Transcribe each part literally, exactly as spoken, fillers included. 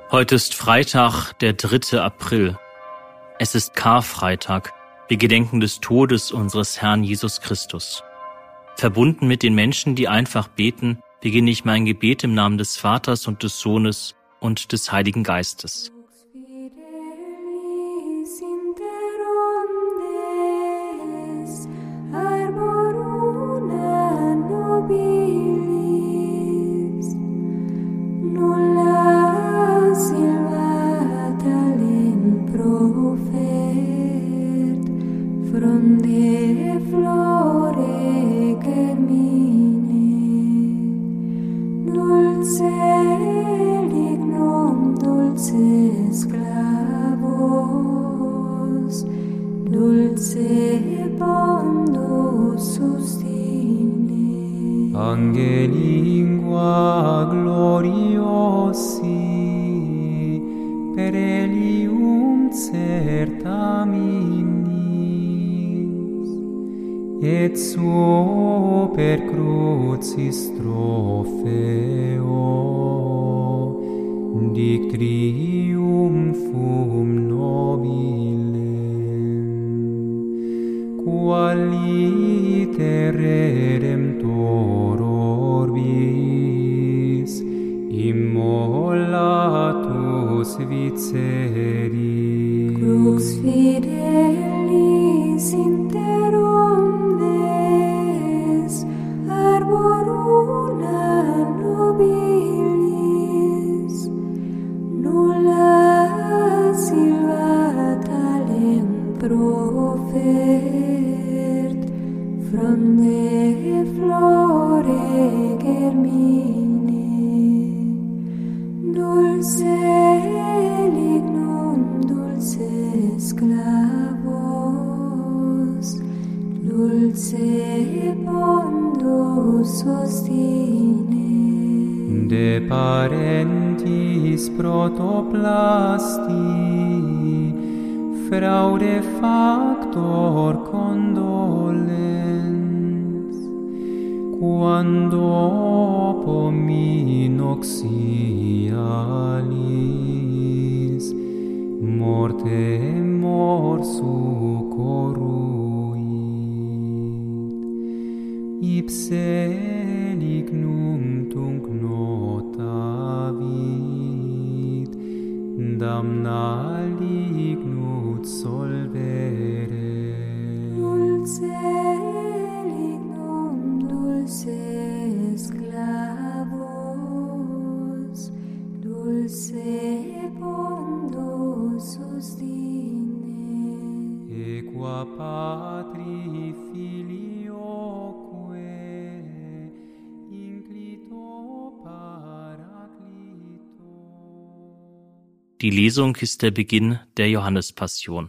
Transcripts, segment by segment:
Heute ist Freitag, der dritte April. Es ist Karfreitag. Wir gedenken des Todes unseres Herrn Jesus Christus. Verbunden mit den Menschen, die einfach beten, beginne ich mein Gebet im Namen des Vaters und des Sohnes und des Heiligen Geistes. Fronde flore germine, dulce lignum dulcis clavos, dulce bondus sustine. Angelingua gloriosi, per elium certaminis, et super crucis trofeo, dic triumphum nobilem, qualiter redemptor orbis, immolatus viceri. Crux fidelis interum arboruna nobilis, nulla silva talem profert, fronde flore germine, dulce lignum dulces clavos, dulce bondus sustine. De parentis protoplasti, fraude factor condolens, quando pominoxialis, mortemor succoruit, ipse lignum tunc notavit, damna lignut solvere. Dulce lignum dulces clavos, dulce bondus sustine. Equa patri filioque, inclito paraclito. Die Lesung ist der Beginn der Johannespassion.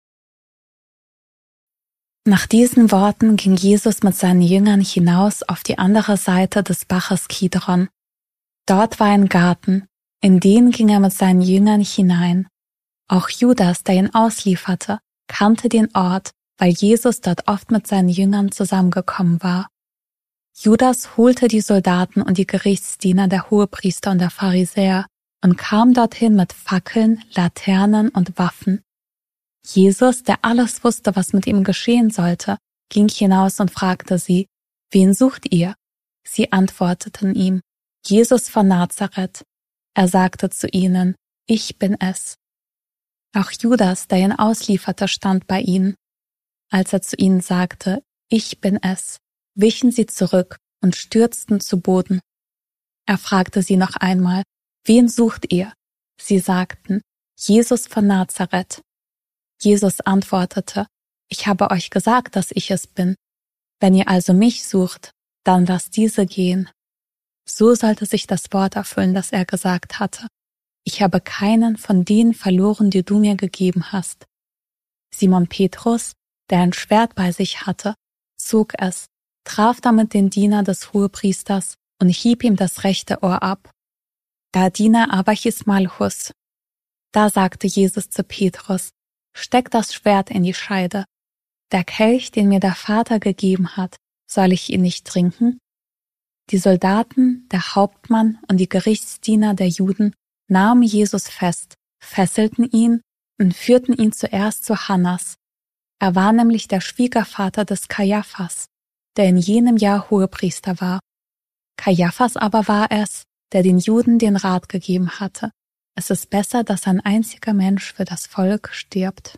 Nach diesen Worten ging Jesus mit seinen Jüngern hinaus auf die andere Seite des Baches Kidron. Dort war ein Garten, in den ging er mit seinen Jüngern hinein. Auch Judas, der ihn auslieferte, kannte den Ort, weil Jesus dort oft mit seinen Jüngern zusammengekommen war. Judas holte die Soldaten und die Gerichtsdiener der Hohepriester und der Pharisäer und kam dorthin mit Fackeln, Laternen und Waffen. Jesus, der alles wusste, was mit ihm geschehen sollte, ging hinaus und fragte sie: Wen sucht ihr? Sie antworteten ihm: Jesus von Nazareth. Er sagte zu ihnen: Ich bin es. Auch Judas, der ihn auslieferte, stand bei ihnen. Als er zu ihnen sagte: Ich bin es, wichen sie zurück und stürzten zu Boden. Er fragte sie noch einmal: Wen sucht ihr? Sie sagten: Jesus von Nazareth. Jesus antwortete: Ich habe euch gesagt, dass ich es bin. Wenn ihr also mich sucht, dann lasst diese gehen. So sollte sich das Wort erfüllen, das er gesagt hatte: Ich habe keinen von denen verloren, die du mir gegeben hast. Simon Petrus, der ein Schwert bei sich hatte, zog es, traf damit den Diener des Hohepriesters und hieb ihm das rechte Ohr ab. Der Diener aber hieß Malchus. Da sagte Jesus zu Petrus: Steck das Schwert in die Scheide. Der Kelch, den mir der Vater gegeben hat, soll ich ihn nicht trinken? Die Soldaten, der Hauptmann und die Gerichtsdiener der Juden nahmen Jesus fest, fesselten ihn und führten ihn zuerst zu Hannas. Er war nämlich der Schwiegervater des Kajaphas, der in jenem Jahr Hohepriester war. Kajaphas aber war es, der den Juden den Rat gegeben hatte: Es ist besser, dass ein einziger Mensch für das Volk stirbt.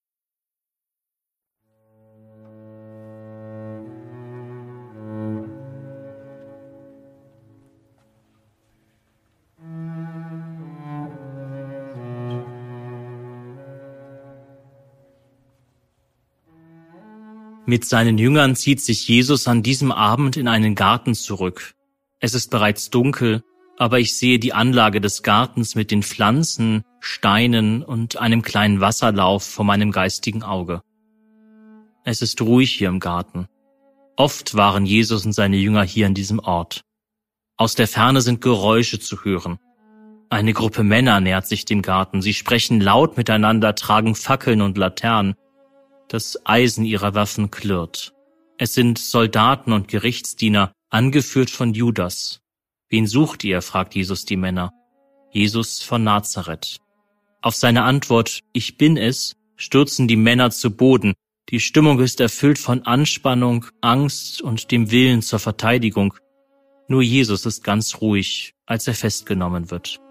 Mit seinen Jüngern zieht sich Jesus an diesem Abend in einen Garten zurück. Es ist bereits dunkel, aber ich sehe die Anlage des Gartens mit den Pflanzen, Steinen und einem kleinen Wasserlauf vor meinem geistigen Auge. Es ist ruhig hier im Garten. Oft waren Jesus und seine Jünger hier an diesem Ort. Aus der Ferne sind Geräusche zu hören. Eine Gruppe Männer nähert sich dem Garten. Sie sprechen laut miteinander, tragen Fackeln und Laternen. Das Eisen ihrer Waffen klirrt. Es sind Soldaten und Gerichtsdiener, angeführt von Judas. Wen sucht ihr? Fragt Jesus die Männer. Jesus von Nazareth. Auf seine Antwort, ich bin es, stürzen die Männer zu Boden. Die Stimmung ist erfüllt von Anspannung, Angst und dem Willen zur Verteidigung. Nur Jesus ist ganz ruhig, als er festgenommen wird.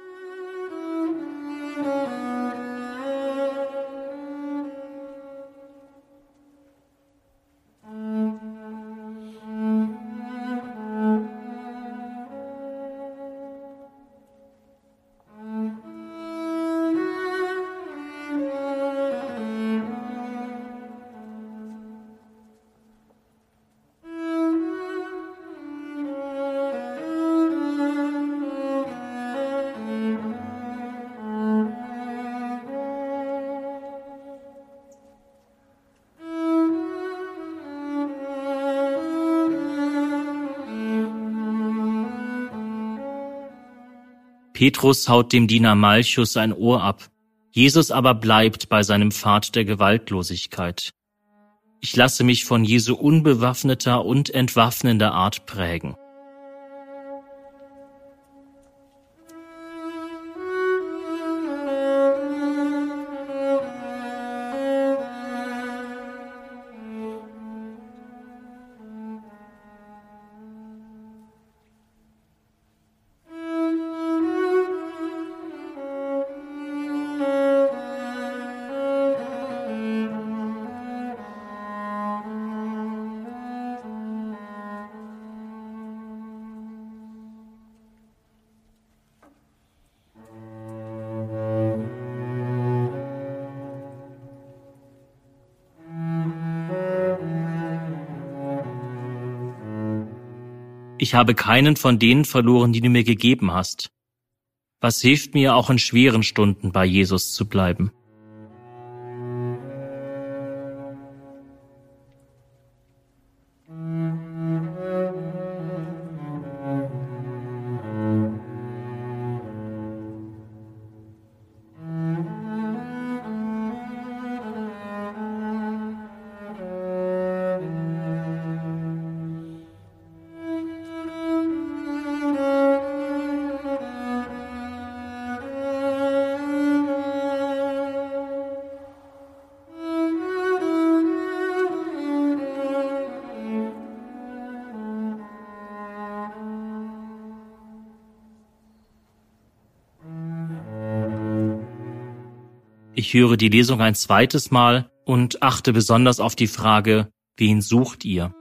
Petrus haut dem Diener Malchus ein Ohr ab. Jesus aber bleibt bei seinem Pfad der Gewaltlosigkeit. Ich lasse mich von Jesu unbewaffneter und entwaffnender Art prägen. Ich habe keinen von denen verloren, die du mir gegeben hast. Was hilft mir, auch in schweren Stunden bei Jesus zu bleiben? Ich höre die Lesung ein zweites Mal und achte besonders auf die Frage, wen sucht ihr?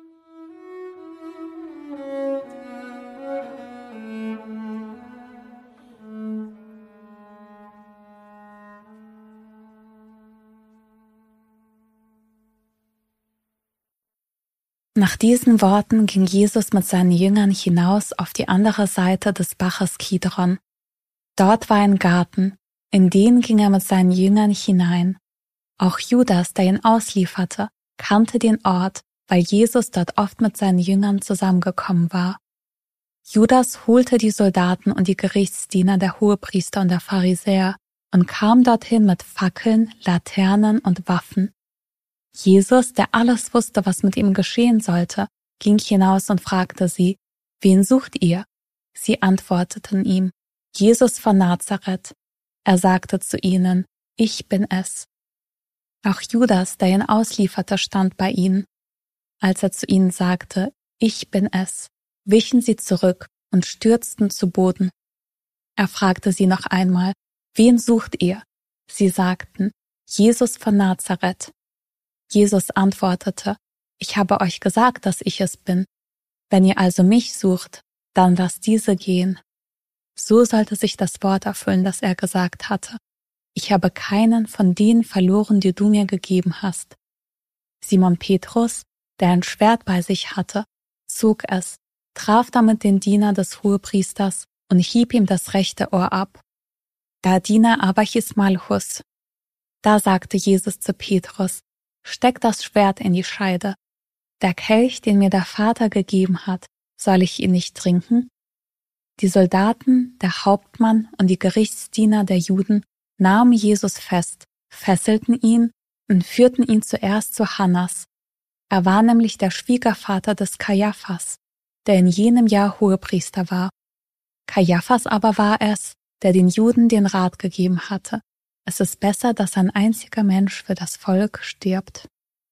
Nach diesen Worten ging Jesus mit seinen Jüngern hinaus auf die andere Seite des Baches Kidron. Dort war ein Garten, in den ging er mit seinen Jüngern hinein. Auch Judas, der ihn auslieferte, kannte den Ort, weil Jesus dort oft mit seinen Jüngern zusammengekommen war. Judas holte die Soldaten und die Gerichtsdiener der Hohepriester und der Pharisäer und kam dorthin mit Fackeln, Laternen und Waffen. Jesus, der alles wusste, was mit ihm geschehen sollte, ging hinaus und fragte sie, wen sucht ihr? Sie antworteten ihm, Jesus von Nazareth. Er sagte zu ihnen, ich bin es. Auch Judas, der ihn auslieferte, stand bei ihnen. Als er zu ihnen sagte, ich bin es, wichen sie zurück und stürzten zu Boden. Er fragte sie noch einmal, wen sucht ihr? Sie sagten, Jesus von Nazareth. Jesus antwortete, ich habe euch gesagt, dass ich es bin. Wenn ihr also mich sucht, dann lasst diese gehen. So sollte sich das Wort erfüllen, das er gesagt hatte. Ich habe keinen von denen verloren, die du mir gegeben hast. Simon Petrus, der ein Schwert bei sich hatte, zog es, traf damit den Diener des Hohepriesters und hieb ihm das rechte Ohr ab. Der Diener aber hieß Malchus. Da sagte Jesus zu Petrus, steck das Schwert in die Scheide. Der Kelch, den mir der Vater gegeben hat, soll ich ihn nicht trinken? Die Soldaten, der Hauptmann und die Gerichtsdiener der Juden nahmen Jesus fest, fesselten ihn und führten ihn zuerst zu Hannas. Er war nämlich der Schwiegervater des Kajaphas, der in jenem Jahr Hohepriester war. Kajaphas aber war es, der den Juden den Rat gegeben hatte. Es ist besser, dass ein einziger Mensch für das Volk stirbt.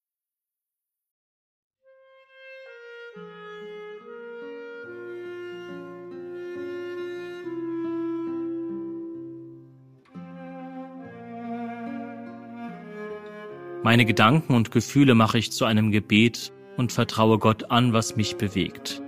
Meine Gedanken und Gefühle mache ich zu einem Gebet und vertraue Gott an, was mich bewegt.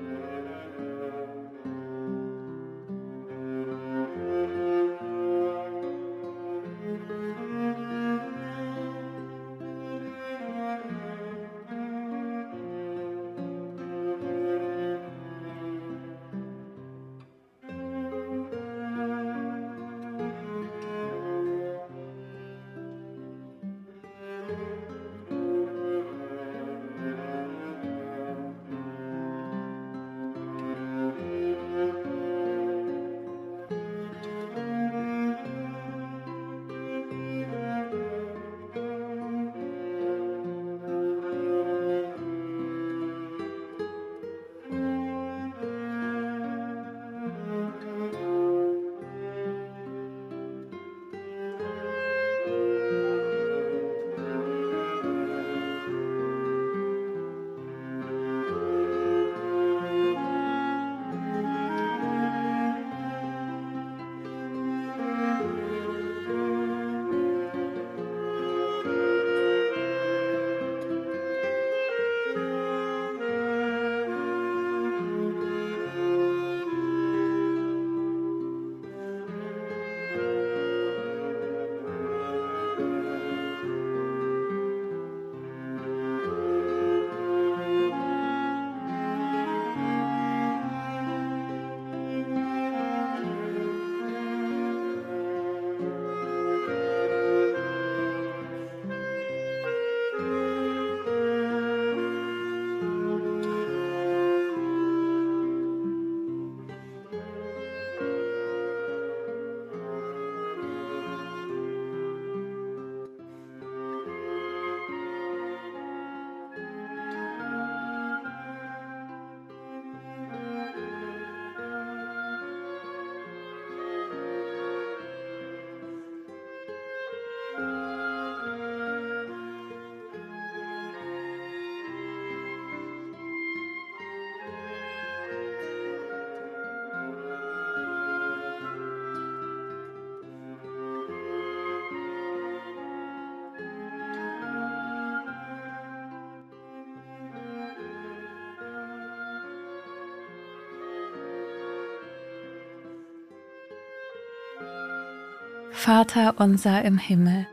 Vater unser im Himmel,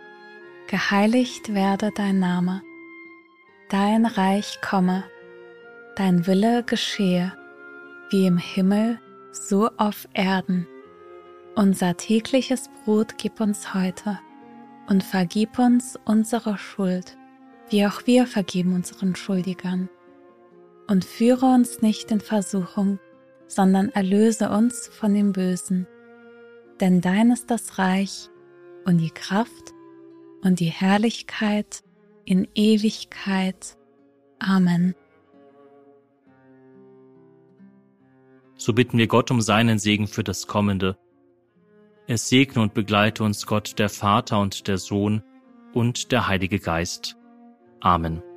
geheiligt werde dein Name, dein Reich komme, dein Wille geschehe, wie im Himmel, so auf Erden. Unser tägliches Brot gib uns heute und vergib uns unsere Schuld, wie auch wir vergeben unseren Schuldigern. Und führe uns nicht in Versuchung, sondern erlöse uns von dem Bösen. Denn dein ist das Reich und die Kraft und die Herrlichkeit in Ewigkeit. Amen. So bitten wir Gott um seinen Segen für das Kommende Es segne und begleite uns Gott, der Vater und der Sohn und der Heilige Geist. Amen.